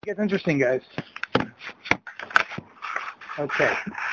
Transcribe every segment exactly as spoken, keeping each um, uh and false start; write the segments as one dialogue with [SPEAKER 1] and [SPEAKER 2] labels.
[SPEAKER 1] It's interesting, guys. Okay.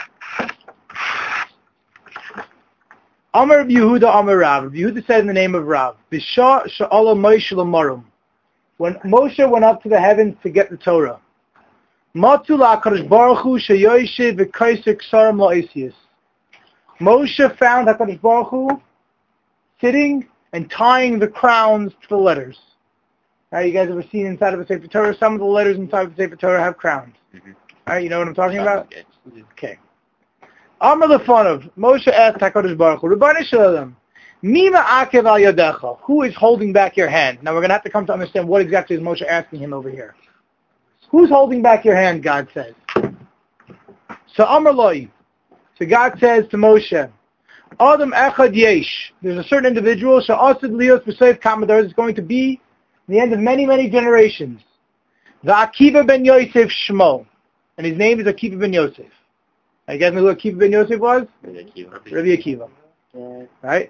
[SPEAKER 1] Amar Rabbi Yehuda Amar Rav. Rabbi Yehuda said in the name of Rav, B'shah sha'ala Moshe l'marum. When Moshe went up to the heavens to get the Torah, Matzu la'akadosh baruch hu sheyoyshev v'kaiser ksarim la'isius. Moshe found HaKadosh Baruch Hu sitting and tying the crowns to the letters. Now, you guys ever seen inside of a Sefer Torah? Some of the letters inside of the Sefer Torah have crowns. Mm-hmm. All right, you know what I'm talking about? Okay. Amar lefanov, Moshe asked HaKadosh Baruch Hu, Rebbeinu Shalom, Mima akev al yadecha, who is holding back your hand? Now, we're going to have to come to understand what exactly is Moshe asking him over here. Who's holding back your hand, God says. So Amar loi, so God says to Moshe, Adam echad yesh, there's a certain individual, she'asid lios b'seif kamadar, is going to be the end of many, many generations. The Akiva ben Yosef Shmo, and his name is Akiva ben Yosef. You guys know who Akiva ben Yosef was? Rabbi Akiva. Yeah. Right?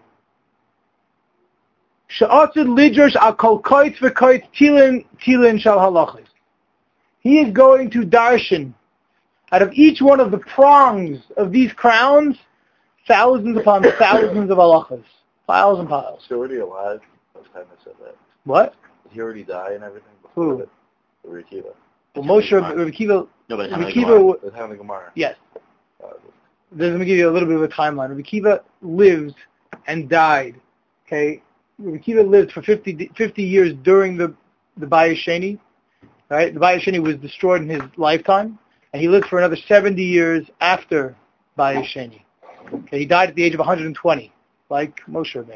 [SPEAKER 1] She'asid lidrosh al kol koitz v'koitz tilin tilin shal halachis. He is going to darshan out of each one of the prongs of these crowns, thousands upon thousands of halachas. Piles and piles.
[SPEAKER 2] Is he already alive? Last time I said that.
[SPEAKER 1] What?
[SPEAKER 2] Did he already die and everything?
[SPEAKER 1] Who?
[SPEAKER 2] Rabbi Akiva.
[SPEAKER 1] Well, Moshe, Rabbi Akiva...
[SPEAKER 2] No, but
[SPEAKER 1] Rabbi Akiva...
[SPEAKER 2] The time of the Gemara.
[SPEAKER 1] Yes. Uh, Let me give you a little bit of a timeline. Rabbi Akiva lived and died. Okay? Rabbi Akiva lived for fifty, fifty years during the, the Bayis Sheni. Right? The Bayis Sheni was destroyed in his lifetime. And he lived for another seventy years after Bayis Sheni. Okay? He died at the age of one hundred twenty. Like Moshe Rabbeinu.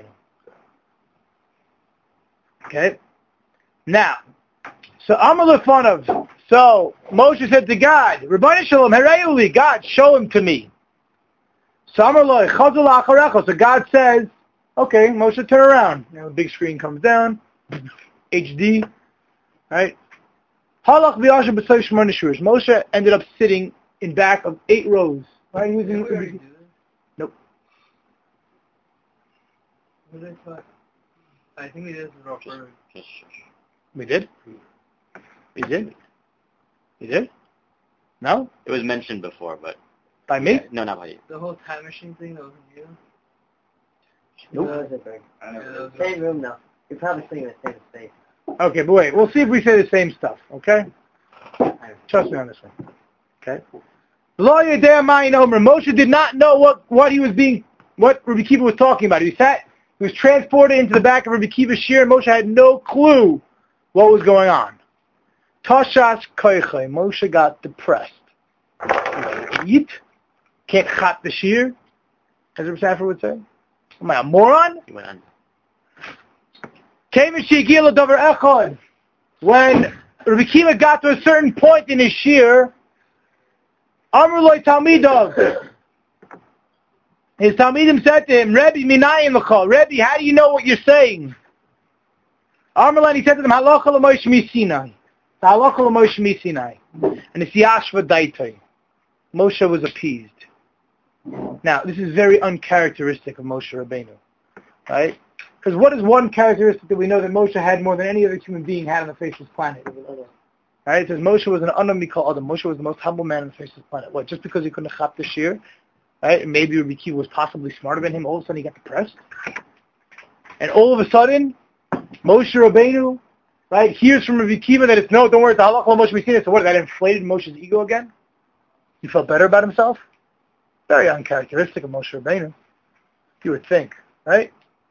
[SPEAKER 1] Okay? Now, so Amar lefanov. So Moshe said to God, Rebbeinu Shalom, Herayuli, God, show him to me. So Amar lo, chazal acharecha. So God says, okay, Moshe, turn around. You know, the big screen comes down, H D, right? Halach v'yashem b'soy shmona shuros. Moshe ended up sitting in back of eight rows. Right? He was in, in, nope.
[SPEAKER 3] I think we did this
[SPEAKER 1] We did? We did? You did? No?
[SPEAKER 4] It was mentioned before, but...
[SPEAKER 1] By me?
[SPEAKER 4] Yeah, no, not by you.
[SPEAKER 3] The whole time machine thing, that wasn't you?
[SPEAKER 1] Nope.
[SPEAKER 5] No, it's yeah, same room though. You're probably sitting in the same space.
[SPEAKER 1] Okay, but wait. We'll see if we say the same stuff, okay? Trust me on this one. Okay? Lo yedei ma'ayin omer. Moshe did not know what, what he was being, what Rabbi Akiva was talking about. He sat, he was transported into the back of Rabbi Akiva's shir, and Moshe had no clue what was going on. Tashas koichai. Moshe got depressed. Eat? Can't chat the shir, as Rabbi Safra would say. Am I a moron?
[SPEAKER 4] He went on.
[SPEAKER 1] When Rabbi Akiva got to a certain point in his shir, Amar lo talmidov, his talmidim said to him, Rebbe, minayim l'chol. Rebbe, how do you know what you're saying? Amar lo, he said to them, halacha l'moshe misinai. Halacha l'moshe misinai. And it's yashva daitoi. Moshe was appeased. Now, this is very uncharacteristic of Moshe Rabbeinu. Right? Because what is one characteristic that we know that Moshe had more than any other human being had on the face of this planet? Right? It says Moshe was an Adam Mikol Adam. Moshe was the most humble man on the face of this planet. What? Just because he couldn't chap the shir? Right? Maybe Rabbi Akiva was possibly smarter than him. All of a sudden he got depressed. And all of a sudden, Moshe Rabbeinu, right, hears from Rabbi Akiva that it's, no, don't worry, it's halakha Moshe Misinas. So what, that inflated Moshe's ego again? He felt better about himself? Very uncharacteristic of Moshe Rabbeinu. You would think, right?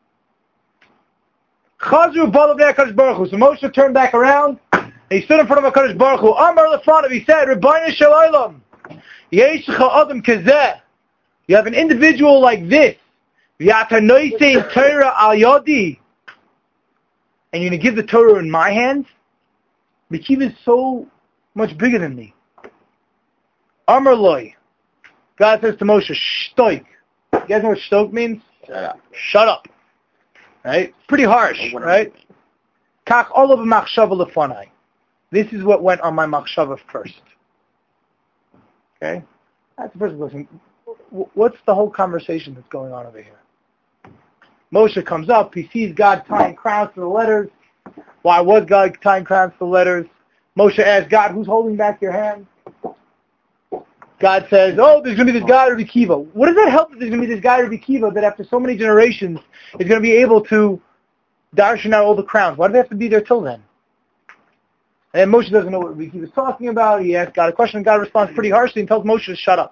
[SPEAKER 1] Chazru b'alav b'nei HaKadosh Baruch Hu. So Moshe turned back around, and he stood in front of HaKadosh Baruch Hu. Amar lefanov, he said, Rebbeinu shel olam, yesh lecha adam kazeh. You have an individual like this. V'yata noisei Torah al yodi. And you're going to give the Torah in my hands? Rabbi Akiva is so much bigger than me. Amar loi. God says to Moshe, shtoik. You guys know what shtoik means?
[SPEAKER 4] Shut up.
[SPEAKER 1] Shut up. Right? Pretty harsh, right? Kach olav machshava lefanai. This is what went on my machshava first. Okay? That's the first question. What's the whole conversation that's going on over here? Moshe comes up, he sees God tying crowns to the letters. Why was God tying crowns to the letters? Moshe asks God, who's holding back your hand? God says, oh, there's going to be this guy, Rabbi Kiva. What does that help that there's going to be this guy, Rabbi Kiva, that after so many generations is going to be able to darshan out all the crowns? Why do they have to be there till then? And Moshe doesn't know what Rabbi Kiva is talking about. He asks God a question, and God responds pretty harshly and tells Moshe to shut up.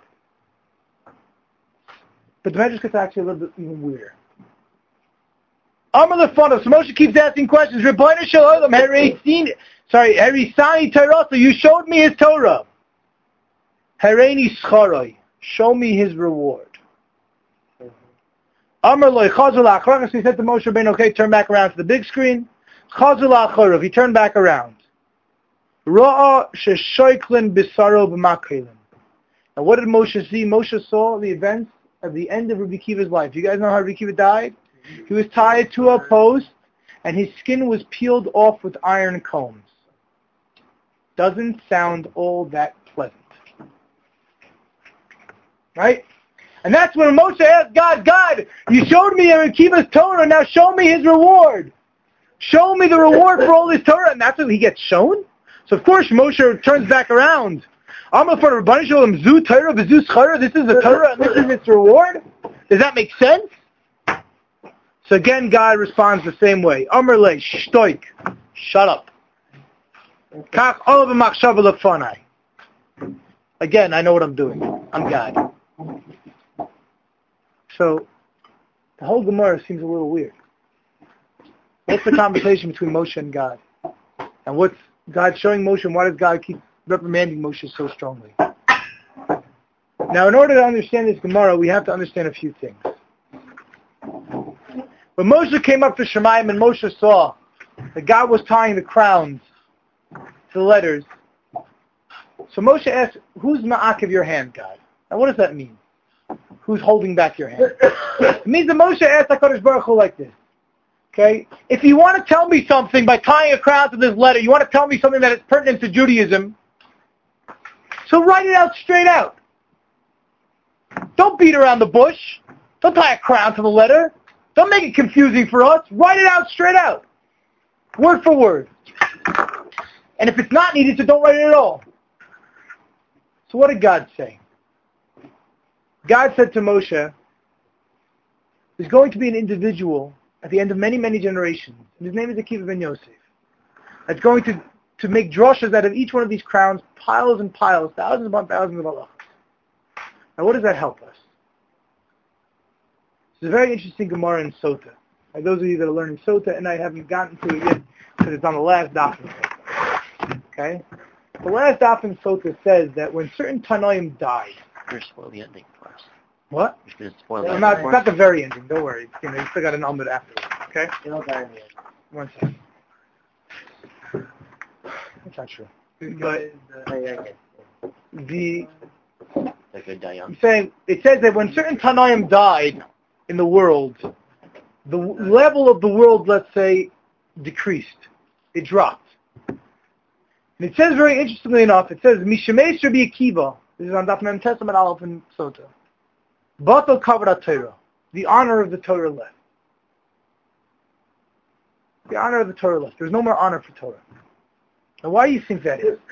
[SPEAKER 1] But the Medrash gets actually a little bit even weirder. Amar lefanov. So Moshe keeps asking questions. Rebbeinu shel olam, Hareini, sorry, Harisani Torah. So you showed me his Torah. Hareini scharoi. Show me his reward. Amar loy chazul acharav. So he said to Moshe Rabbeinu, okay, turn back around to the big screen. Chazul acharav. He turned back around. Ra'a sheshoiklin bisaro b'makhelim. And what did Moshe see? Moshe saw the events at the end of Rabbi Kiva's life. You guys know how Rabbi Kiva died? He was tied to a post, and his skin was peeled off with iron combs. Doesn't sound all that pleasant. Right? And that's when Moshe asked God, God, you showed me Rabbi Kiva's Torah, now show me his reward. Show me the reward for all this Torah. And that's when he gets shown? So of course Moshe turns back around. I'm a for Rebbeinu shel olam zu Torah v'zu schara. This is the Torah and this is its reward. Does that make sense? So again, God responds the same way. Amar le shtoik. Shut up. Kach olav machshava lefanai. Again, I know what I'm doing. I'm God. So the whole Gemara seems a little weird. What's the conversation between Moshe and God? And what's God showing Moshe, and why does God keep reprimanding Moshe so strongly? Now, in order to understand this Gemara, we have to understand a few things. When Moshe came up to Shemayim and Moshe saw that God was tying the crowns to the letters, so Moshe asked, who's ma'akiv your hand, God? And what does that mean? Who's holding back your hand? It means that Moshe asked HaKadosh Baruch Hu like this. Okay? If you want to tell me something by tying a crown to this letter, you want to tell me something that is pertinent to Judaism, so write it out straight out. Don't beat around the bush. Don't tie a crown to the letter. Don't make it confusing for us. Write it out straight out. Word for word. And if it's not needed, so don't write it at all. So what did God say? God said to Moshe, there's going to be an individual at the end of many, many generations, and his name is Akiva ben Yosef, that's going to, to make droshas out of each one of these crowns, piles and piles, thousands upon thousands of halachas. Now what does that help us? It's a very interesting Gemara in Sota. Like those of you that are learning Sota, and I haven't gotten to it yet, because it's on the last daf in Sota. Okay? The last daf in Sota says that when certain Tanoim died,
[SPEAKER 4] You're spoil the ending for us.
[SPEAKER 1] what?
[SPEAKER 4] You're going to spoil
[SPEAKER 1] Well,
[SPEAKER 4] the
[SPEAKER 1] not,
[SPEAKER 4] ending
[SPEAKER 1] it's
[SPEAKER 4] for
[SPEAKER 1] not the very ending, don't worry. You know, you still got an Amud afterwards, okay?
[SPEAKER 5] You know that means.
[SPEAKER 1] One second. That's not true. But
[SPEAKER 5] Oh, yeah, I guess.
[SPEAKER 1] the,
[SPEAKER 4] Like a Dayan.
[SPEAKER 1] I'm saying, it says that when certain Tanoim died in the world, the w- level of the world, let's say, decreased. It dropped. And it says very interestingly enough, it says, Mishemesh Rabbi Akiva, this is on Daf Mem Testament Aleph in Sota, Batal Kavod Torah, the honor of the Torah left. The honor of the Torah left. There's no more honor for Torah. Now why do you think that is?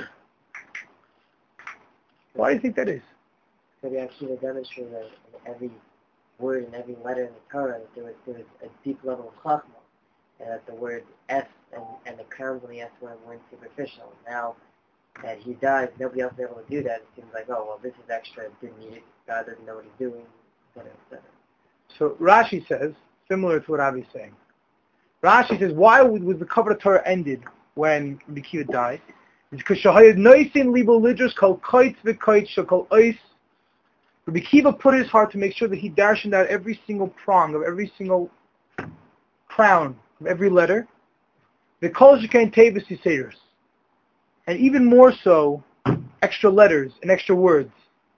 [SPEAKER 1] Why do you think that is?
[SPEAKER 5] So we actually demonstrated that in every word and every letter in the Torah, that there was, there was a deep level of chachma, and that the word S and, and the crowns on the S were, weren't superficial. Now that he died, nobody else was able to do that. It seems like, oh, well, this is extra, didn't need it, God doesn't know what he's doing, et cetera, et cetera.
[SPEAKER 1] So Rashi says, similar to what Avi's saying, Rashi says, why was the cover of Torah ended when Rabbi Akiva died? It's because Shahayad Noisin Libo Lidrus Kol Koitz V'Koitz Shakol Ois. Rabbi Akiva put his heart to make sure that he darshened out every single prong of every single crown of every letter. V'Kol Shekain Tevis Yiseiros. And even more so, extra letters and extra words.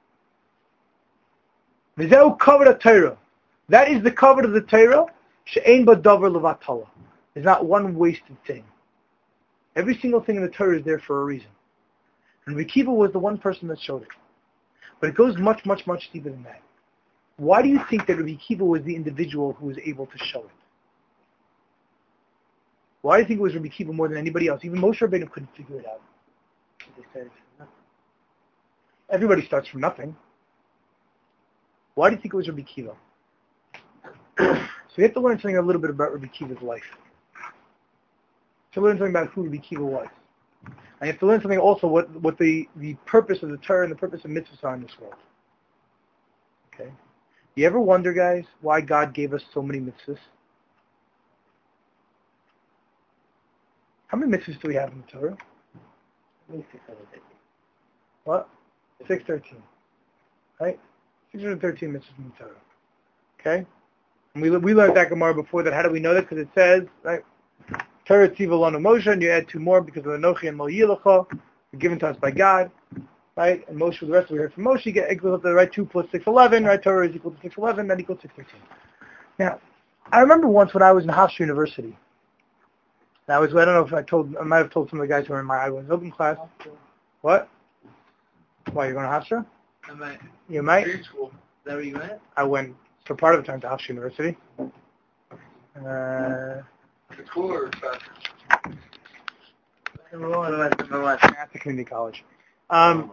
[SPEAKER 1] V'Zeu Kavod HaTorah. That is the cover of the Torah. She'ein ba davar levatala. There's not one wasted thing. Every single thing in the Torah is there for a reason. And Rabbi Akiva was the one person that showed it. But it goes much, much, much deeper than that. Why do you think that Rabbi Akiva was the individual who was able to show it? Why do you think it was Rabbi Akiva more than anybody else? Even Moshe Rabbeinu couldn't figure it out.
[SPEAKER 5] They started from nothing.
[SPEAKER 1] Everybody starts from nothing. Why do you think it was Rabbi Kiva? So we have to learn something a little bit about Rabbi Kiva's life. To learn something about who Rabbi Kiva was. And you have to learn something also what, what the, the purpose of the Torah and the purpose of mitzvahs are in this world. Okay? You ever wonder, guys, why God gave us so many mitzvahs? How many mitzvahs do we have in the Torah?
[SPEAKER 5] At least six hundred fifty.
[SPEAKER 1] What? six thirteen. Right? six hundred thirteen mitzvahs in the Torah. Okay? And we, we learned that Gemara before that. How do we know that? Because it says, right? Torah Tziva Lanu Moshe, and you add two more because of Anochi and Mo Yilecha, given to us by God, right? And Moshe, the rest we heard from Moshe, get equals up to right two plus six eleven, right? Torah is equal to six eleven, that equals six thirteen. Now, I remember once when I was in Hofstra University. I was I don't know if I told I might have told some of the guys who were in my I was open class. What? Why you're going to Hofstra?
[SPEAKER 3] I might.
[SPEAKER 1] You might.
[SPEAKER 3] Grade school. Is that where you went?
[SPEAKER 1] I went for part of the time to Hofstra University. Uh,
[SPEAKER 3] It's cool or faster?
[SPEAKER 5] Number one. Number one.
[SPEAKER 1] at the community college. Um,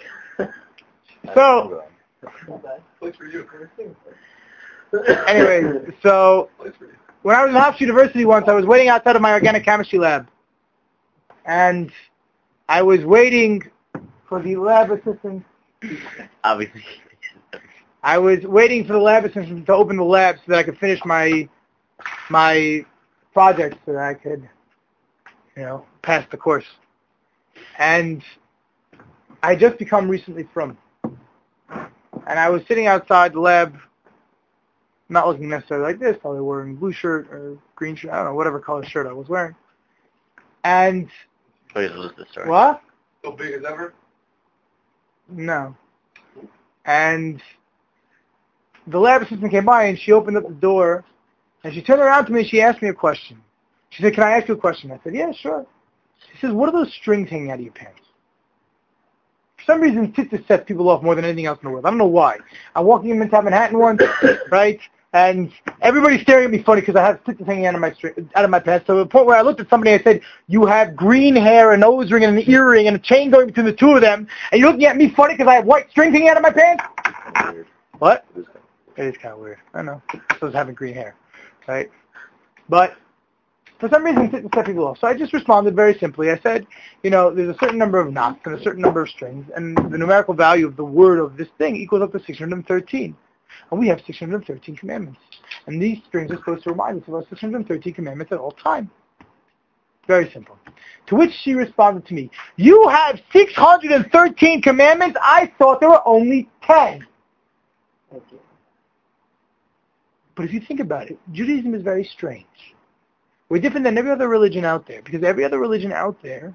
[SPEAKER 1] so,
[SPEAKER 3] Place for you.
[SPEAKER 1] anyway, so
[SPEAKER 3] Place for you.
[SPEAKER 1] when I was in Hofstra University once, I was waiting outside of my organic chemistry lab. And I was waiting for the lab assistant.
[SPEAKER 4] Obviously.
[SPEAKER 1] I was waiting for the lab assistant to open the lab so that I could finish my my project so that I could, you know, pass the course. And I had just become recently from. And I was sitting outside the lab, not looking necessarily like this, probably wearing blue shirt or green shirt, I don't know, whatever color shirt I was wearing. And,
[SPEAKER 4] Wait, what was the story?
[SPEAKER 1] what?
[SPEAKER 3] So big as ever?
[SPEAKER 1] No. And the lab assistant came by and she opened up the door and she turned around to me and she asked me a question. She said, "Can I ask you a question?" I said, "Yeah, sure." She says, "What are those strings hanging out of your pants?" For some reason, tzitzis sets people off more than anything else in the world. I don't know why. I'm walking in Midtown Manhattan once, right? And everybody's staring at me funny because I have tzitzis hanging out of my string, out of my pants. So to the point where I looked at somebody and I said, "You have green hair, a nose ring, and an earring, and a chain going between the two of them, and you're looking at me funny because I have white strings hanging out of my pants?"
[SPEAKER 2] Weird.
[SPEAKER 1] What?
[SPEAKER 2] It is kind
[SPEAKER 1] It is kind of weird. I know. So is having green hair, right? But for some reason, it didn't set people off. So I just responded very simply. I said, you know, there's a certain number of knots and a certain number of strings, and the numerical value of the word of this thing equals up to six hundred thirteen. And we have six hundred thirteen commandments. And these strings are supposed to remind us of our six hundred thirteen commandments at all time. Very simple. To which she responded to me, "You have six hundred thirteen commandments? I thought there were only ten.
[SPEAKER 5] Thank you.
[SPEAKER 1] But if you think about it, Judaism is very strange. We're different than every other religion out there, because every other religion out there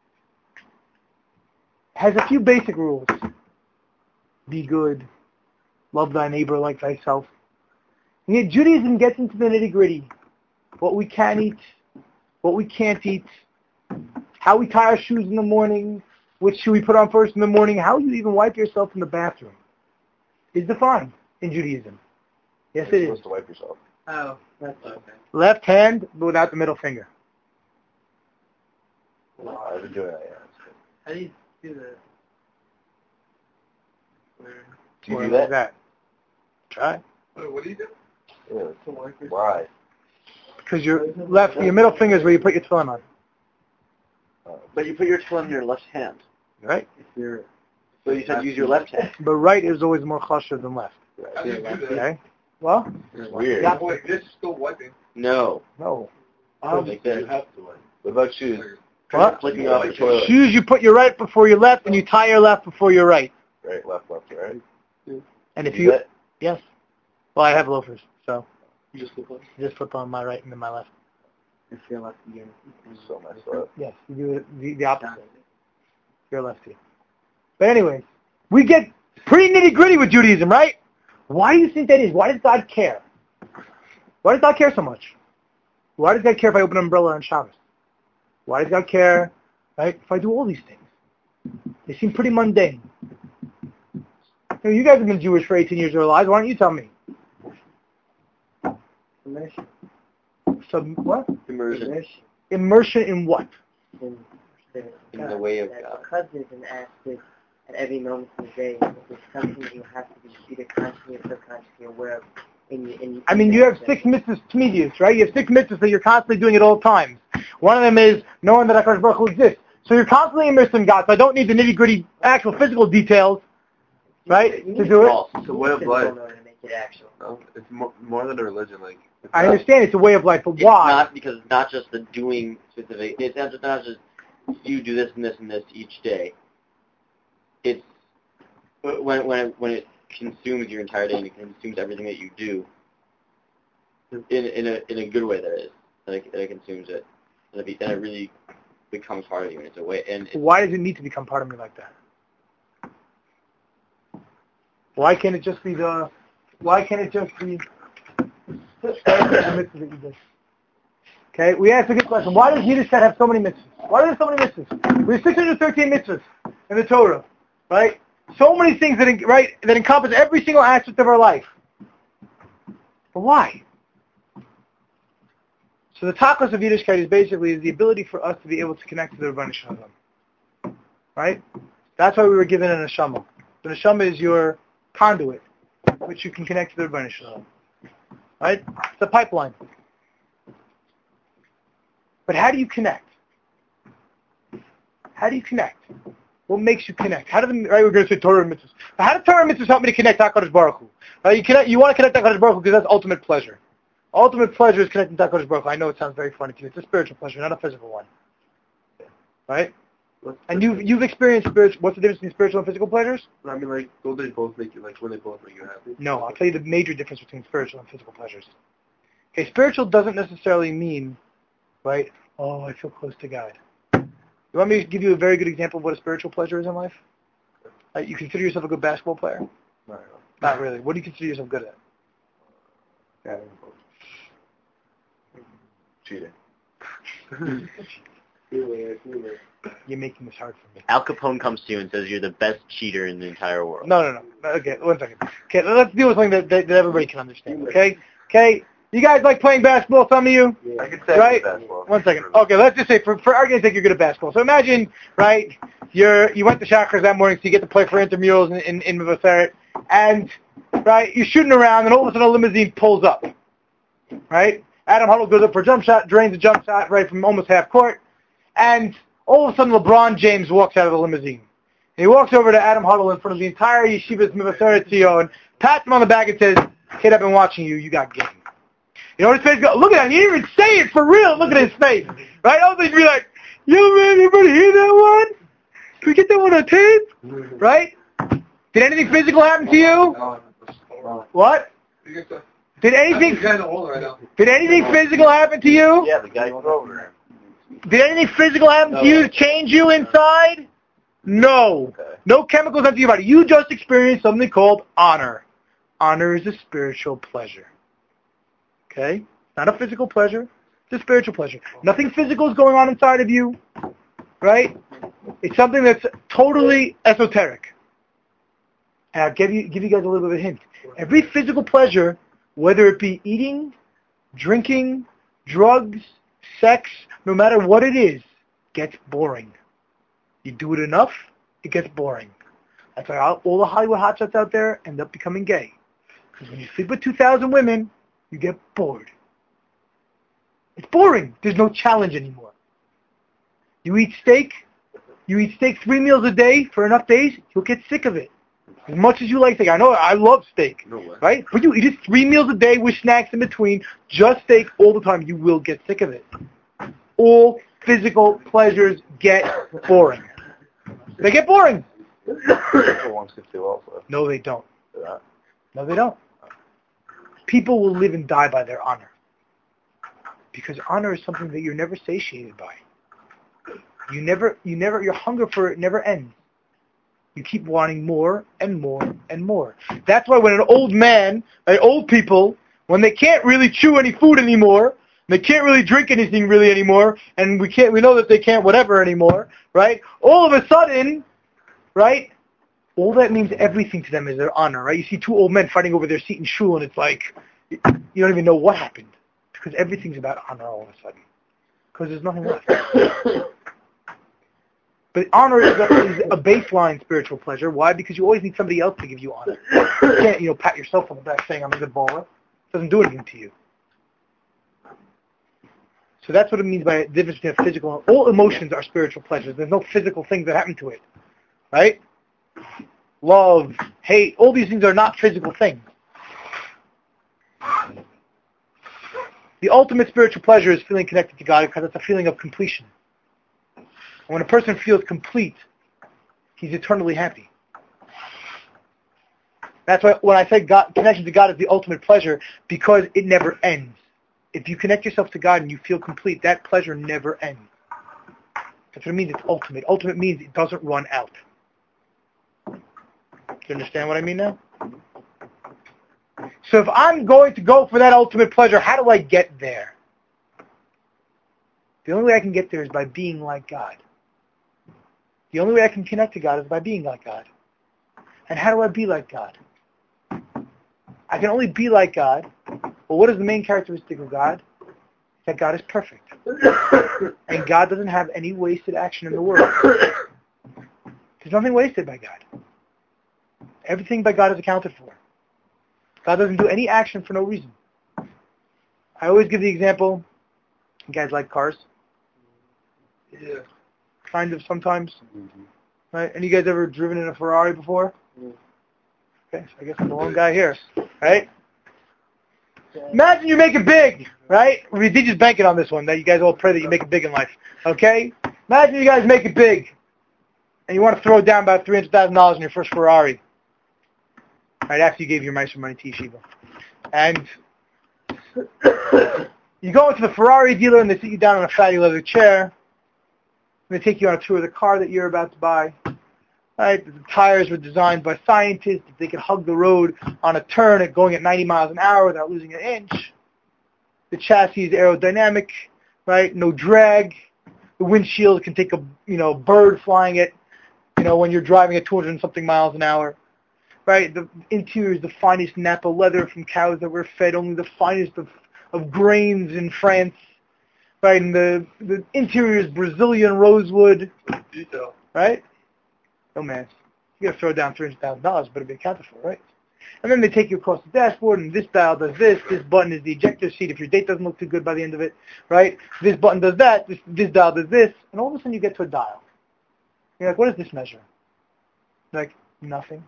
[SPEAKER 1] has a few basic rules. Be good. Love thy neighbor like thyself. And yet Judaism gets into the nitty-gritty. What we can eat, what we can't eat, how we tie our shoes in the morning, which shoe we put on first in the morning, how you even wipe yourself in the bathroom is defined in Judaism. Yes,
[SPEAKER 2] You're
[SPEAKER 1] it is.
[SPEAKER 2] supposed to wipe yourself.
[SPEAKER 3] Oh,
[SPEAKER 5] That's
[SPEAKER 3] okay.
[SPEAKER 1] Left hand, but without the middle finger.
[SPEAKER 2] No, I've been doing that, yeah. It's good.
[SPEAKER 3] How do you do that? Where?
[SPEAKER 2] Do you
[SPEAKER 1] Or
[SPEAKER 2] do
[SPEAKER 1] like
[SPEAKER 2] that?
[SPEAKER 1] that. Try.
[SPEAKER 3] Wait, what do you do?
[SPEAKER 2] Yeah.
[SPEAKER 3] To wipe yourself?
[SPEAKER 2] Why?
[SPEAKER 1] Because your left, your middle finger is where you put your tefillin on.
[SPEAKER 2] Uh,
[SPEAKER 4] But you put your tefillin in your left hand.
[SPEAKER 1] Right?
[SPEAKER 5] if you're
[SPEAKER 4] So you said use your left hand.
[SPEAKER 1] But right is always more kosher than left.
[SPEAKER 3] How do you do that?
[SPEAKER 1] Okay? Well,
[SPEAKER 2] It's weird.
[SPEAKER 1] Yeah.
[SPEAKER 3] Oh, wait, this is still wiping.
[SPEAKER 4] No.
[SPEAKER 1] no.
[SPEAKER 4] Um, like this.
[SPEAKER 3] have to wipe.
[SPEAKER 2] What about shoes?
[SPEAKER 1] What?
[SPEAKER 4] Flicking off the toilet.
[SPEAKER 1] Shoes, you put your right before your left, and you tie your left before your right.
[SPEAKER 2] Right, left, left, right?
[SPEAKER 1] And if
[SPEAKER 2] Do
[SPEAKER 1] you,
[SPEAKER 2] that?
[SPEAKER 1] yes. Well, I have loafers, so
[SPEAKER 3] You just flip on.
[SPEAKER 1] you just flip on my right and then my left.
[SPEAKER 5] if you're left again.
[SPEAKER 2] So messed up.
[SPEAKER 1] Yes, you do it the, the opposite. You're lefty. But anyway, we get pretty nitty-gritty with Judaism, right? Why do you think that is? Why does God care? Why does God care so much? Why does God care if I open an umbrella on Shabbos? Why does God care, right, if I do all these things? They seem pretty mundane. You know, you guys have been Jewish for eighteen years of your lives. Why don't you tell me?
[SPEAKER 5] Immersion.
[SPEAKER 1] So what?
[SPEAKER 4] Immersion.
[SPEAKER 5] Immersion.
[SPEAKER 1] Immersion in what?
[SPEAKER 5] In service to
[SPEAKER 4] In
[SPEAKER 5] God.
[SPEAKER 4] the way of
[SPEAKER 5] that
[SPEAKER 4] God.
[SPEAKER 5] Because there's an aspect at every moment of the day, that there's something that you have to be either consciously or subconsciously aware of. In your, in,
[SPEAKER 1] I mean,
[SPEAKER 5] in
[SPEAKER 1] you have six mitzvahs tmidius, right? You have six mitzvahs that you're constantly doing at all times. One of them is knowing that HaKadosh Baruch Hu exists. So you're constantly immersed in God. So I don't need the nitty-gritty actual physical details, right,
[SPEAKER 5] You
[SPEAKER 1] to
[SPEAKER 5] need
[SPEAKER 1] do it.
[SPEAKER 4] False.
[SPEAKER 2] It's a way of
[SPEAKER 5] physical
[SPEAKER 2] life.
[SPEAKER 5] in order to make it actual.
[SPEAKER 2] No, it's more, more than a religion. Like it's
[SPEAKER 1] I
[SPEAKER 2] not-
[SPEAKER 1] understand it's a way of life, but
[SPEAKER 4] It's
[SPEAKER 1] why?
[SPEAKER 4] not because it's not just the doing specific. It's not just, not just you do this and this and this each day. It's when when it, when it consumes your entire day and it consumes everything that you do. In in a in a good way, that is. That it, that it consumes it, and it, be, and it really becomes part of you. And it's a way. And it's,
[SPEAKER 1] Why does it need to become part of me like that? Why can't it just be the? Why can't it just be the mitzvahs that you do? Okay, we asked a good question. Why does Yiddishkeit have so many mitzvahs? Why do there so many mitzvahs? We have six hundred thirteen mitzvahs in the Torah, right? So many things that right that encompass every single aspect of our life. But why? So the tachlis of Yiddishkeit is basically the ability for us to be able to connect to the Rebbeinu Shalom. Right? That's why we were given an neshama. The neshama is your conduit, which you can connect to the Rebbeinu Shalom. Right? It's a pipeline. But how do you connect? How do you connect? What makes you connect? How do the, right, we're going to say Torah and mitzvahs. But how do Torah and mitzvahs help me to connect to HaKadosh Baruch Hu? Right, you, connect, you want to connect to HaKadosh Baruch Hu because that's ultimate pleasure. Ultimate pleasure is connecting to HaKadosh Baruch Hu. I know it sounds very funny to you. It's a spiritual pleasure, not a physical one. Right? And you've, you've experienced spiritual, what's the difference between spiritual and physical pleasures?
[SPEAKER 2] I mean, like, don't they both make you, like, when they both make you happy?
[SPEAKER 1] No, I'll tell you the major difference between spiritual and physical pleasures. Okay, spiritual doesn't necessarily mean, right, oh, I feel close to God. You want me to give you a very good example of what a spiritual pleasure is in life? Right, you consider yourself a good basketball player?
[SPEAKER 2] No,
[SPEAKER 1] Not really. What do you consider yourself good at?
[SPEAKER 2] no. Cheating.
[SPEAKER 1] You're making this hard for me.
[SPEAKER 4] Al Capone comes to you and says you're the best cheater in the entire world.
[SPEAKER 1] No, no, no. Okay, one second. Okay, let's deal with something that, that, that everybody can understand, okay? Okay, you guys like playing basketball, some of you?
[SPEAKER 2] I could say
[SPEAKER 1] Right?
[SPEAKER 2] basketball.
[SPEAKER 1] One second. Okay, let's just say, for, for argument's sake, you're good at basketball. So imagine, right, you're, you went to Shachar that morning, so you get to play for intramurals in, in, in Mevaseret, and, right, you're shooting around, and all of a sudden a limousine pulls up, right? Adam Huddle goes up for a jump shot, drains a jump shot right from almost half court, and all of a sudden LeBron James walks out of the limousine. And he walks over to Adam Huddle in front of the entire Yeshiva's Mevaseret Tzion, and pats him on the back and says, kid, I've been watching you, you got game. You know what his face goes? Look at him. He didn't even say it for real. Look at his face. Right? I was like, be like, yo, man, everybody hear that one? Can we get that one on tape? Right? Did anything physical happen to you? What? Did anything, did anything physical happen to you?
[SPEAKER 4] Yeah, the guy over him.
[SPEAKER 1] Did anything physical happen to you to change you inside? No. No chemicals enter your body. You just experienced something called honor. Honor is a spiritual pleasure. Okay? Not a physical pleasure. It's a spiritual pleasure. Nothing physical is going on inside of you. Right? It's something that's totally esoteric. And I'll give you, give you guys a little bit of a hint. Every physical pleasure, whether it be eating, drinking, drugs, sex, no matter what it is, gets boring. You do it enough, it gets boring. That's why all the Hollywood hotshots out there end up becoming gay. Because when you sleep with two thousand women, you get bored. It's boring. There's no challenge anymore. You eat steak, you eat steak three meals a day for enough days, you'll get sick of it. As much as you like steak. I know I love steak,
[SPEAKER 2] No way.
[SPEAKER 1] right? But you eat it three meals a day with snacks in between, just steak all the time, you will get sick of it. All physical pleasures get boring. They get boring.
[SPEAKER 2] Spiritual ones could too also.
[SPEAKER 1] No, they don't.
[SPEAKER 2] Yeah.
[SPEAKER 1] No, they don't. People will live and die by their honor. Because honor is something that you're never satiated by. You never, you never, your hunger for it never ends. You keep wanting more and more and more. That's why when an old man, like old people, when they can't really chew any food anymore, they can't really drink anything really anymore, and we can't, we know that they can't whatever anymore, right? All of a sudden, right? All that means everything to them is their honor, right? You see two old men fighting over their seat in shul, and it's like, you don't even know what happened. Because everything's about honor all of a sudden. Because there's nothing left. But honor is a, is a baseline spiritual pleasure. Why? Because you always need somebody else to give you honor. You can't, you know, pat yourself on the back saying, I'm a good baller. It doesn't do anything to you. So that's what it means by the difference between physical and all emotions are spiritual pleasures. There's no physical things that happen to it. Right? Love, hate, all these things are not physical things. The ultimate spiritual pleasure is feeling connected to God because it's a feeling of completion. When a person feels complete, he's eternally happy. That's why when I say God, connection to God is the ultimate pleasure, because it never ends. If you connect yourself to God and you feel complete, that pleasure never ends. That's what it means, it's ultimate. Ultimate means it doesn't run out. Do you understand what I mean now? So if I'm going to go for that ultimate pleasure, how do I get there? The only way I can get there is by being like God. The only way I can connect to God is by being like God. And how do I be like God? I can only be like God. Well, what is the main characteristic of God? That God is perfect. And God doesn't have any wasted action in the world. There's nothing wasted by God. Everything by God is accounted for. God doesn't do any action for no reason. I always give the example, you guys like cars?
[SPEAKER 3] Yeah.
[SPEAKER 1] Kind of sometimes. Mm-hmm. Right? Any you guys ever driven in a Ferrari before? Mm-hmm. Okay, so I guess I'm the one guy here. Right? Imagine you make it big, right? We did just bank it on this one, that you guys all pray that you make it big in life. Okay? Imagine you guys make it big, and you want to throw down about three hundred thousand dollars in your first Ferrari. Right after you gave your Meister money to Yeshiva. And you go into the Ferrari dealer and they sit you down on a fatty leather chair. And they take you on a tour of the car that you're about to buy. Right? The tires were designed by scientists that they could hug the road on a turn at going at ninety miles an hour without losing an inch. The chassis is aerodynamic, right? No drag. The windshield can take a you know bird flying it, you know, when you're driving at two hundred and something miles an hour. Right? The interior is the finest Napa leather from cows that were fed only the finest of, of grains in France. Right? And the, the interior is Brazilian rosewood.
[SPEAKER 3] Detail.
[SPEAKER 1] Right? Oh man, you gotta throw down three hundred thousand dollars, better be accounted for, right? And then they take you across the dashboard, and this dial does this, this button is the ejector seat if your date doesn't look too good by the end of it, right? This button does that, this, this dial does this, and all of a sudden you get to a dial. You're like, what does this measure? You're like, nothing.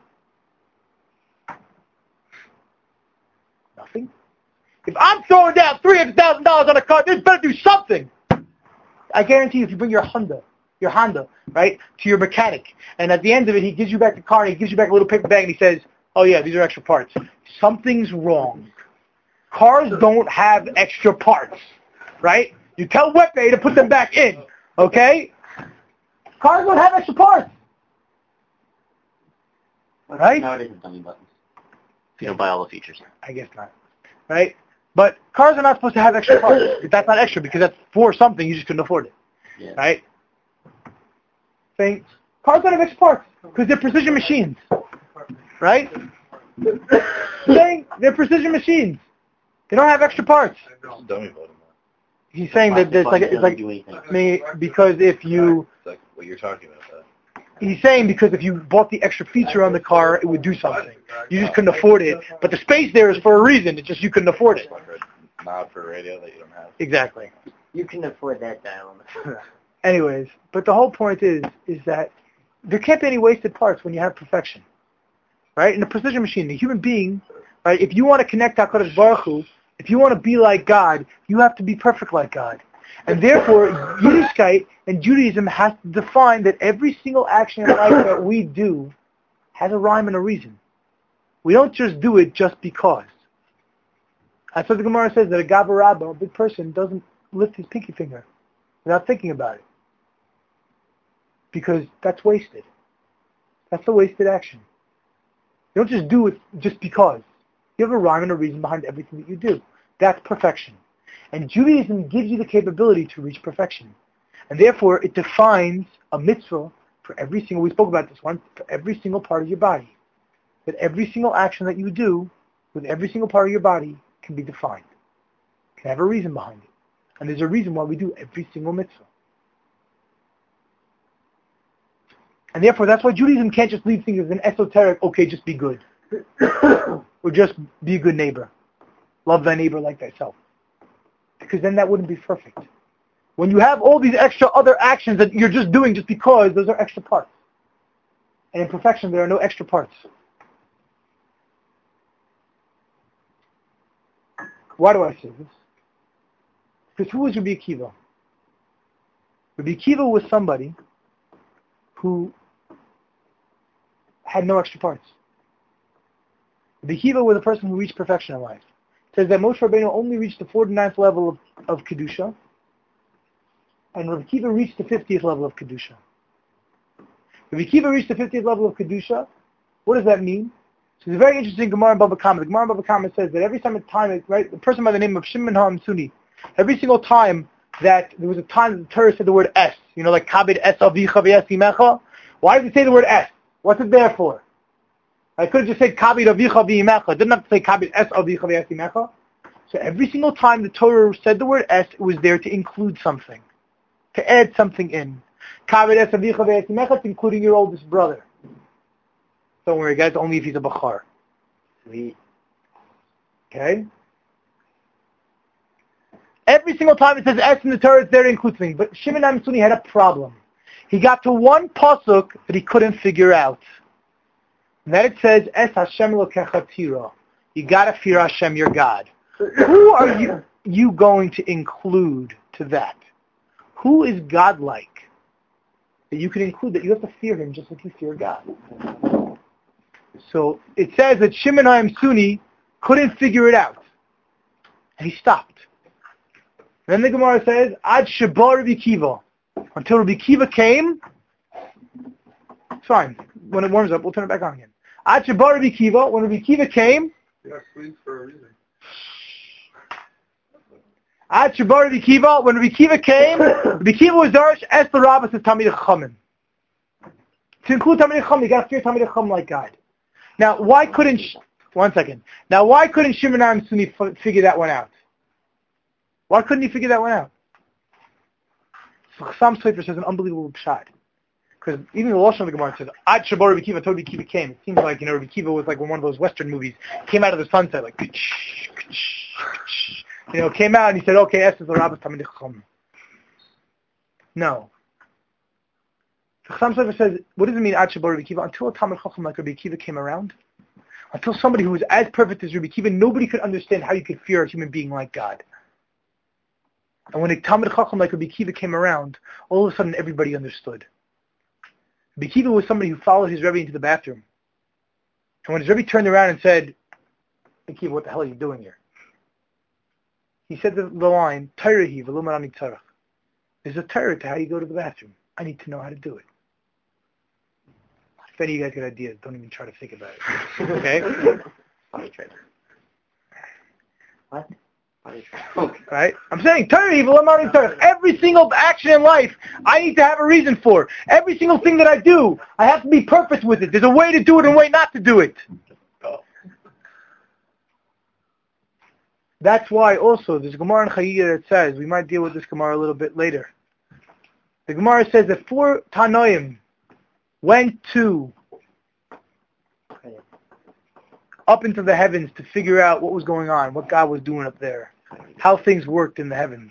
[SPEAKER 1] Nothing? If I'm throwing down three hundred thousand dollars on a car, this better do something! I guarantee you, if you bring your Honda, your Honda, right, to your mechanic, and at the end of it, he gives you back the car, and he gives you back a little paper bag, and he says, oh yeah, these are extra parts. Something's wrong. Cars don't have extra parts, right? You tell Wepe to put them back in, okay? Cars don't have extra parts. Right?
[SPEAKER 4] Nowadays it's dummy buttons. If you don't buy all the features.
[SPEAKER 1] I guess not. Right? But cars are not supposed to have extra parts. That's not extra because that's for something, you just couldn't afford it.
[SPEAKER 4] Yeah.
[SPEAKER 1] Right? Saying, cars don't have extra parts because they're precision machines. Right? Saying they're precision machines. They don't have extra parts.
[SPEAKER 2] Dummy button.
[SPEAKER 1] He's saying that it's like it's like I mean, because if you
[SPEAKER 2] It's like what you're talking about. That.
[SPEAKER 1] He's saying because if you bought the extra feature on the car, it would do something. You just couldn't afford it. But the space there is for a reason. It's just you couldn't afford it.
[SPEAKER 2] Like a knob for a radio that you don't have.
[SPEAKER 1] Exactly.
[SPEAKER 5] You can afford that dial.
[SPEAKER 1] Anyways, but the whole point is is that there can't be any wasted parts when you have perfection. Right? In a precision machine, the human being, right, if you want to connect to HaKadosh Baruch Hu, if you want to be like God, you have to be perfect like God. And therefore, Yiddishkeit and Judaism has to define that every single action in life that we do has a rhyme and a reason. We don't just do it just because. That's what the Gemara says, that a Gaber Rabba, a big person, doesn't lift his pinky finger without thinking about it. Because that's wasted. That's a wasted action. You don't just do it just because. You have a rhyme and a reason behind everything that you do. That's perfection. And Judaism gives you the capability to reach perfection. And therefore, it defines a mitzvah for every single, we spoke about this one, for every single part of your body. That every single action that you do with every single part of your body can be defined. Can have a reason behind it. And there's a reason why we do every single mitzvah. And therefore, that's why Judaism can't just leave things as an esoteric, okay, just be good. Or just be a good neighbor. Love thy neighbor like thyself. Because then that wouldn't be perfect. When you have all these extra other actions that you're just doing just because, those are extra parts. And in perfection, there are no extra parts. Why do I say this? Because who was Rabbi Akiva? Rabbi Akiva was somebody who had no extra parts. Rabbi Akiva was a person who reached perfection in life. It says that Moshe Rabbeinu only reached the forty-ninth level of, of Kedusha, and Rabbi Akiva reached the fiftieth level of Kedusha. Rabbi Akiva reached the fiftieth level of Kedusha. What does that mean? So it's a very interesting Gemara in Bava Kama. The Gemara in Bava Kama says that every time, time right, the person by the name of Shimon HaMsuni, every single time that there was a time that the Torah said the word es, you know, like Kabed es avicha v'es imecha. Why does it say the word es? What's it there for? I could have just said Kabed avicha v'imecha. It didn't have to say Kabed es avicha v'es imecha. So every single time the Torah said the word es, it was there to include something, to add something in. Kabed es avicha v'es imecha, including your oldest brother. Don't worry, guys, only if he's a Bachar.
[SPEAKER 5] Sweet.
[SPEAKER 1] Okay? Every single time it says S in the Torah, it's there to include something. But Shimon HaMsuni had a problem. He got to one pasuk that he couldn't figure out. And then it says, Es Hashem Elokecha Tira. You gotta fear Hashem, your God. Who are you, you going to include to that? Who is God-like that you can include, that you have to fear him just like you fear God? So it says that Shimon HaMsuni couldn't figure it out. And he stopped. Then the Gemara says, Ad Shabar Rabbi Akiva. Until Rabbi Akiva came, it's fine. When it warms up, we'll turn it back on again. Ad Shabar Rabbi Akiva. When Rabbi Akiva came,
[SPEAKER 3] Yeah, sleep for a reason.
[SPEAKER 1] Ad Shabar Rabbi Akiva. When Rabbi Akiva came, Rabbi Akiva was Darish Es L'Rabbah says Talmidei Chachamim. To include Talmidei Chachamim, you got to fear Talmidei Chachamim like God. Now, why couldn't one second? Now, why couldn't Shimon HaMsuni f- figure that one out? Why couldn't he figure that one out? So Chassam Sofer says an unbelievable pshat. Because even the Lashon of the Gemara says, Ad Shabar Rabbi Akiva, until Rabbi Akiva came. It seems like, you know, Rabbi Akiva was like one of those Western movies. Came out of the sunset, like, you know, came out and he said, okay, Es is the Rabbah Talmidei Chachamim. No. Chassam Sofer says, what does it mean, Ad Shabar Rabbi Akiva? Until a Talmid Chacham like Rabbi Akiva came around, until somebody who was as perfect as Rabbi Akiva, nobody could understand how you could fear a human being like God. And when a Talmid Chacham like Rabbi Akiva came around, all of a sudden everybody understood. Rabbi Akiva was somebody who followed his Rebbe into the bathroom. And when his Rebbe turned around and said, Rabbi Akiva, what the hell are you doing here? He said the, the line, Torah-hi v'lo marani tzarach. There's a Torah to how you go to the bathroom. I need to know how to do it. If any of you guys got ideas, don't even try to think about it. Okay?
[SPEAKER 4] Body trainer.
[SPEAKER 5] What?
[SPEAKER 4] Body trainer.
[SPEAKER 1] Right? I'm saying, Torah-hi v'lo marani tzarach. Every single action in life, I need to have a reason for. Every single thing that I do, I have to be perfect with it. There's a way to do it and a way not to do it. That's why also, there's a Gemara in Chagiga that says, we might deal with this Gemara a little bit later. The Gemara says that four Tanoim went to up into the heavens to figure out what was going on, what God was doing up there, how things worked in the heavens.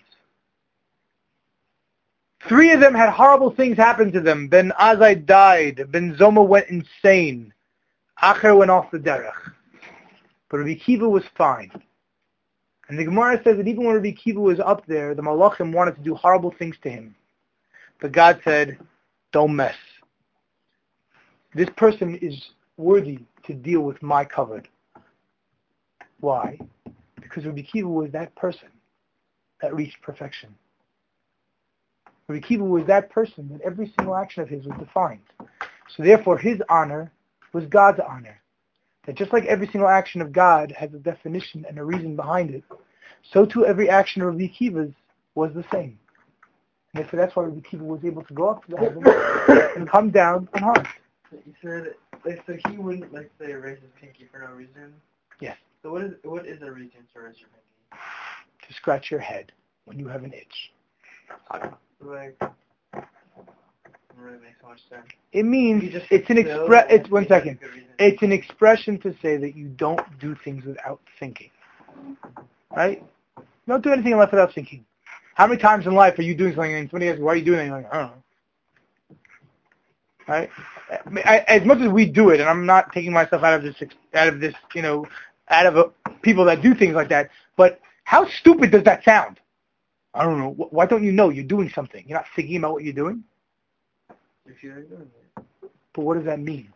[SPEAKER 1] Three of them had horrible things happen to them. Ben Azai died. Ben Zoma went insane. Acher went off the derech. But Rabbi Akiva was fine. And the Gemara says that even when Rabbi Akiva was up there, the Malachim wanted to do horrible things to him. But God said, don't mess. This person is worthy to deal with my covenant. Why? Because Rabbi Akiva was that person that reached perfection. Rabbi Akiva was that person that every single action of his was defined. So therefore his honor was God's honor. That just like every single action of God has a definition and a reason behind it, so too every action of Rabbi Akiva's was the same. And therefore that's why Rabbi Akiva was able to go up to the heavens and come down unharmed.
[SPEAKER 6] You said, like, so he wouldn't, like, say, raise his pinky for no reason?
[SPEAKER 1] Yes.
[SPEAKER 6] So what is what is a reason to raise your pinky?
[SPEAKER 1] To scratch your head when you have an itch.
[SPEAKER 6] Like, really makes so much sense.
[SPEAKER 1] It means
[SPEAKER 6] You just
[SPEAKER 1] it's an
[SPEAKER 6] sit
[SPEAKER 1] express.
[SPEAKER 6] still
[SPEAKER 1] It's one
[SPEAKER 6] and make a
[SPEAKER 1] second.
[SPEAKER 6] good reason.
[SPEAKER 1] It's an expression to say that you don't do things without thinking. Right? You don't do anything in life without thinking. How many times in life are you doing something and somebody asks, why are you doing it? You're like, I don't know. Right? I, as much as we do it, and I'm not taking myself out of this, out of this, you know, out of a, people that do things like that, but how stupid does that sound? I don't know. Why don't you know you're doing something? You're not thinking about what you're doing?
[SPEAKER 6] If you're doing it.
[SPEAKER 1] But what does that mean?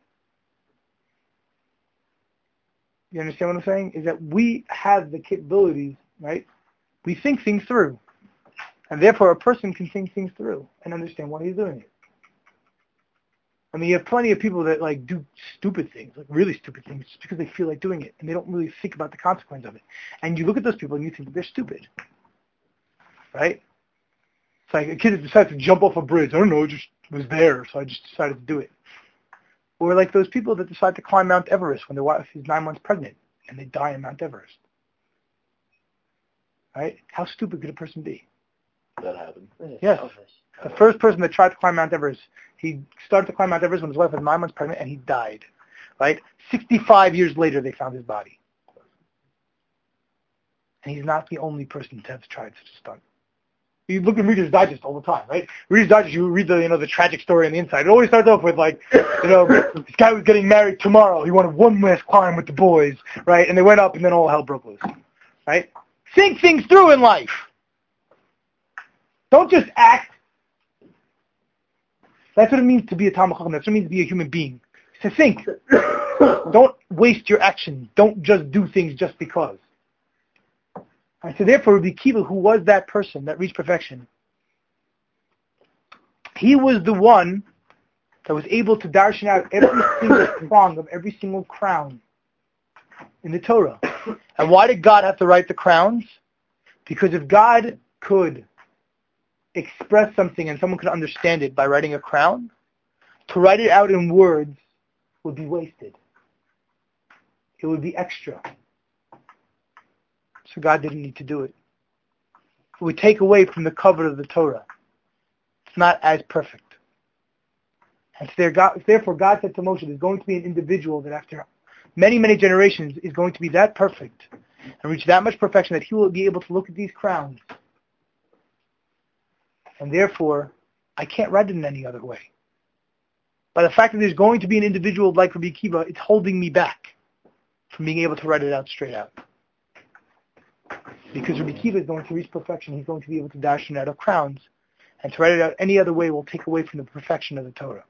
[SPEAKER 1] You understand what I'm saying? Is that we have the capabilities, right? We think things through. And therefore a person can think things through and understand why he's doing it. I mean, you have plenty of people that like do stupid things, like really stupid things, just because they feel like doing it, and they don't really think about the consequence of it. And you look at those people and you think that they're stupid, right? It's like a kid that decides to jump off a bridge. I don't know, it just was there, so I just decided to do it. Or like those people that decide to climb Mount Everest when their wife is nine months pregnant, and they die on Mount Everest. Right? How stupid could a person be?
[SPEAKER 2] That happened.
[SPEAKER 1] Yes. The first person that tried to climb Mount Everest, he started to climb Mount Everest when his wife was nine months pregnant, and he died. Right? sixty-five years later, they found his body. And he's not the only person to have tried such a stunt. You look at Reader's Digest all the time, right? Reader's Digest, you read the, you know, the tragic story on the inside. It always starts off with like, you know, this guy was getting married tomorrow. He wanted one last climb with the boys, right? And they went up, and then all hell broke loose, right? Think things through in life. Don't just act. That's what it means to be a Talmid Chacham. That's what it means to be a human being. To think. Don't waste your action. Don't just do things just because. Right, so therefore, Rabbi Akiva, who was that person that reached perfection, he was the one that was able to darshan out every single prong of every single crown in the Torah. And why did God have to write the crowns? Because if God could express something and someone could understand it by writing a crown, to write it out in words would be wasted. It would be extra. So God didn't need to do it. It would take away from the cover of the Torah. It's not as perfect. And therefore God said to Moshe, there's going to be an individual that after many, many generations is going to be that perfect and reach that much perfection that he will be able to look at these crowns. And therefore, I can't write it in any other way. By the fact that there's going to be an individual like Rabbi Akiva, it's holding me back from being able to write it out straight out. Because Rabbi Akiva is going to reach perfection, he's going to be able to dash out of crowns, and to write it out any other way will take away from the perfection of the Torah.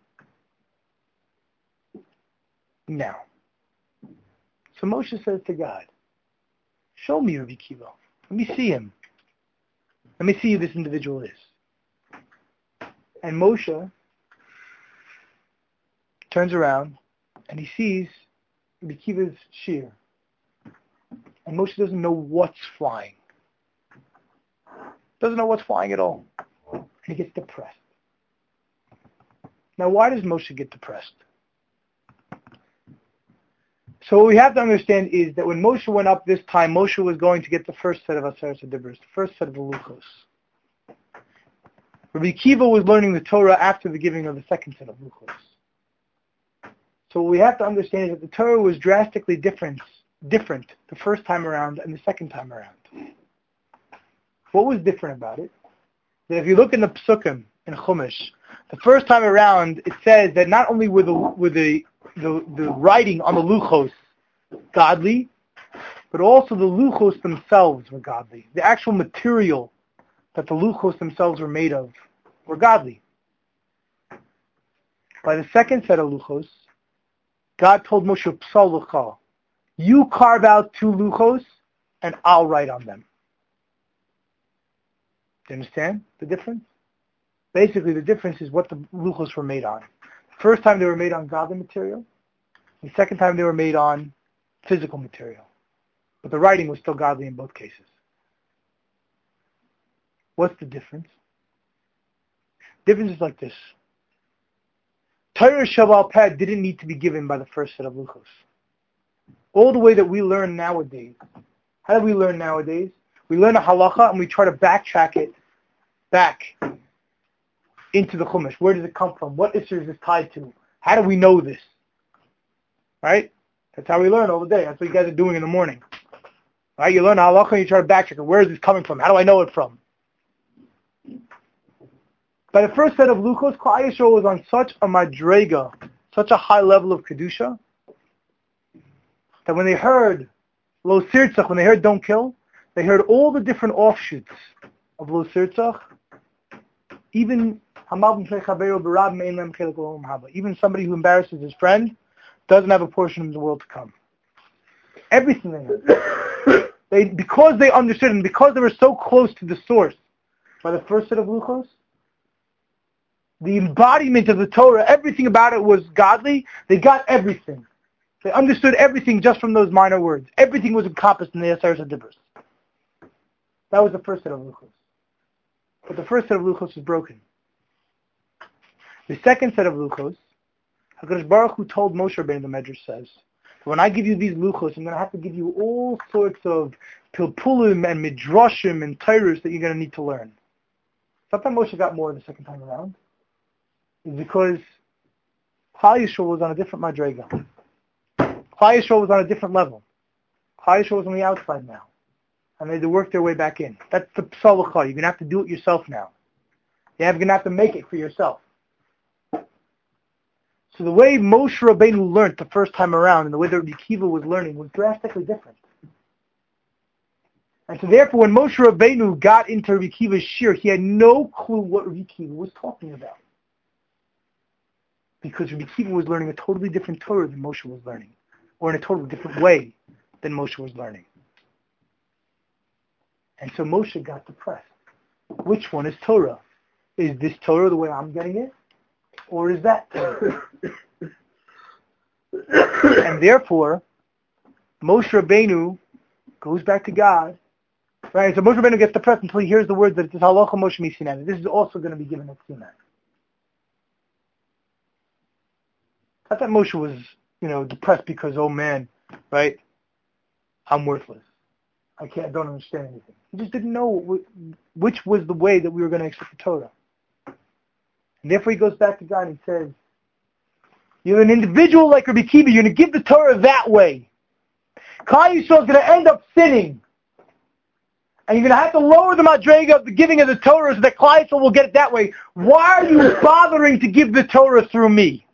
[SPEAKER 1] Now, so Moshe says to God, show me Rabbi Akiva. Let me see him. Let me see who this individual is. And Moshe turns around and he sees Rabbi Akiva's shear. And Moshe doesn't know what's flying. Doesn't know what's flying at all. And he gets depressed. Now, why does Moshe get depressed? So what we have to understand is that when Moshe went up this time, Moshe was going to get the first set of Aseret HaDibros, the first set of the Luchos. Rabbi Akiva was learning the Torah after the giving of the second set of Luchos. So what we have to understand is that the Torah was drastically different, different the first time around and the second time around. What was different about it? That if you look in the Psukim, in Chumash, the first time around, it says that not only were the, were the, the, the writing on the Luchos godly, but also the Luchos themselves were godly. The actual material that the Luchos themselves were made of were godly. By the second set of Luchos, God told Moshe, Psal Lucha, you carve out two Luchos, and I'll write on them. Do you understand the difference? Basically, the difference is what the Luchos were made on. The first time they were made on godly material. The second time they were made on physical material. But the writing was still godly in both cases. What's the difference? The difference is like this. Torah Shabbat Peh didn't need to be given by the first set of Luchos. All the way that we learn nowadays. How do we learn nowadays? We learn a halacha and we try to backtrack it back into the Chumash? Where does it come from? What issue is this tied to? How do we know this? Right? That's how we learn all the day. That's what you guys are doing in the morning. Right? You learn halacha and you try to backtrack it. Where is this coming from? How do I know it from? By the first set of luchos, Klal Yisrael was on such a madrega, such a high level of kedusha, that when they heard lo sirtzach, when they heard don't kill, they heard all the different offshoots of lo sirtzach. Even even somebody who embarrasses his friend doesn't have a portion of the world to come. Everything they heard. They, because they understood and because they were so close to the source by the first set of luchos, the embodiment of the Torah, everything about it was godly. They got everything. They understood everything just from those minor words. Everything was encompassed in the Aseres HaDibros. That was the first set of luchos. But the first set of luchos was broken. The second set of luchos, HaKadosh Baruch Hu told Moshe Rabbeinu, the Medrash says, when I give you these luchos, I'm going to have to give you all sorts of pilpulim and midrashim and Torahs that you're going to need to learn. Sometimes Moshe got more the second time around. Is because Klal Yisrael was on a different madrega. Klal Yisrael was on a different level. Klal Yisrael was on the outside now. And they had to work their way back in. That's the psalacha. You're going to have to do it yourself now. You're going to have to make it for yourself. So the way Moshe Rabbeinu learned the first time around and the way that Rabbi Akiva was learning was drastically different. And so therefore when Moshe Rabbeinu got into Rabbi Akiva's shir, he had no clue what Rabbi Akiva was talking about. Because Rabbi Akiva was learning a totally different Torah than Moshe was learning. Or in a totally different way than Moshe was learning. And so Moshe got depressed. Which one is Torah? Is this Torah the way I'm getting it? Or is that Torah? And therefore, Moshe Rabbeinu goes back to God. Right? So Moshe Rabbeinu gets depressed until he hears the words that it is halacha Moshe miSinai. This is also going to be given at Sinai. I thought Moshe was, you know, depressed because, oh man, right, I'm worthless. I can't, don't understand anything. He just didn't know which was the way that we were going to accept the Torah. And therefore he goes back to God and he says, you're an individual like Rabbi Akiva, you're going to give the Torah that way. Klal Yisrael is going to end up sinning. And you're going to have to lower the madrega of the giving of the Torah so that Klal Yisrael will get it that way. Why are you bothering to give the Torah through me?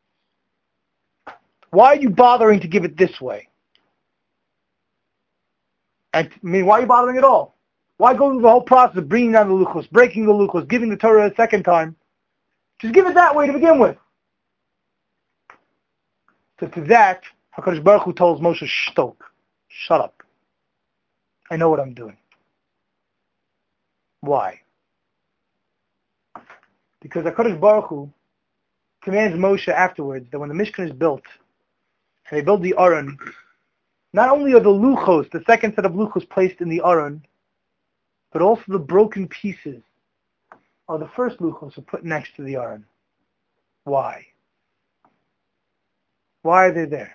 [SPEAKER 1] Why are you bothering to give it this way? And I mean, why are you bothering at all? Why go through the whole process of bringing down the luchos, breaking the luchos, giving the Torah a second time? Just give it that way to begin with. So to that, HaKadosh Baruch Hu tells Moshe, shtok, shut up. I know what I'm doing. Why? Because HaKadosh Baruch Hu commands Moshe afterwards that when the Mishkan is built, and they build the Aron, not only are the luchos, the second set of luchos placed in the Aron, but also the broken pieces are the first luchos are put next to the Aron. Why? Why are they there?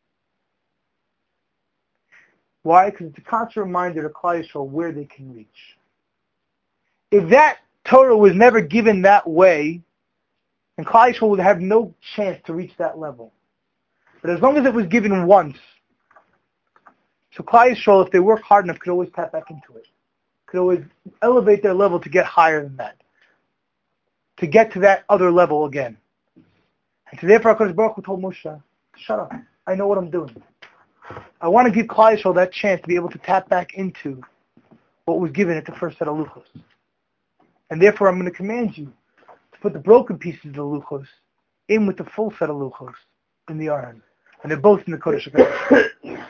[SPEAKER 1] Why? Because it's a constant reminder to Klal Yisrael where they can reach. If that Torah was never given that way, then Klal Yisrael would have no chance to reach that level. But as long as it was given once, so Klal Yisrael, if they work hard enough, could always tap back into it. Could always elevate their level to get higher than that. To get to that other level again. And so therefore HaKadosh Baruch Hu told Moshe, shut up, I know what I'm doing. I want to give Klal Yisrael that chance to be able to tap back into what was given at the first set of luchos. And therefore I'm going to command you to put the broken pieces of the luchos in with the full set of luchos in the Aron. And they're both in the Kodesh HaKadosh.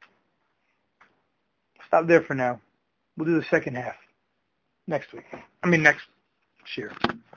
[SPEAKER 1] Stop there for now. We'll do the second half next week. I mean next year.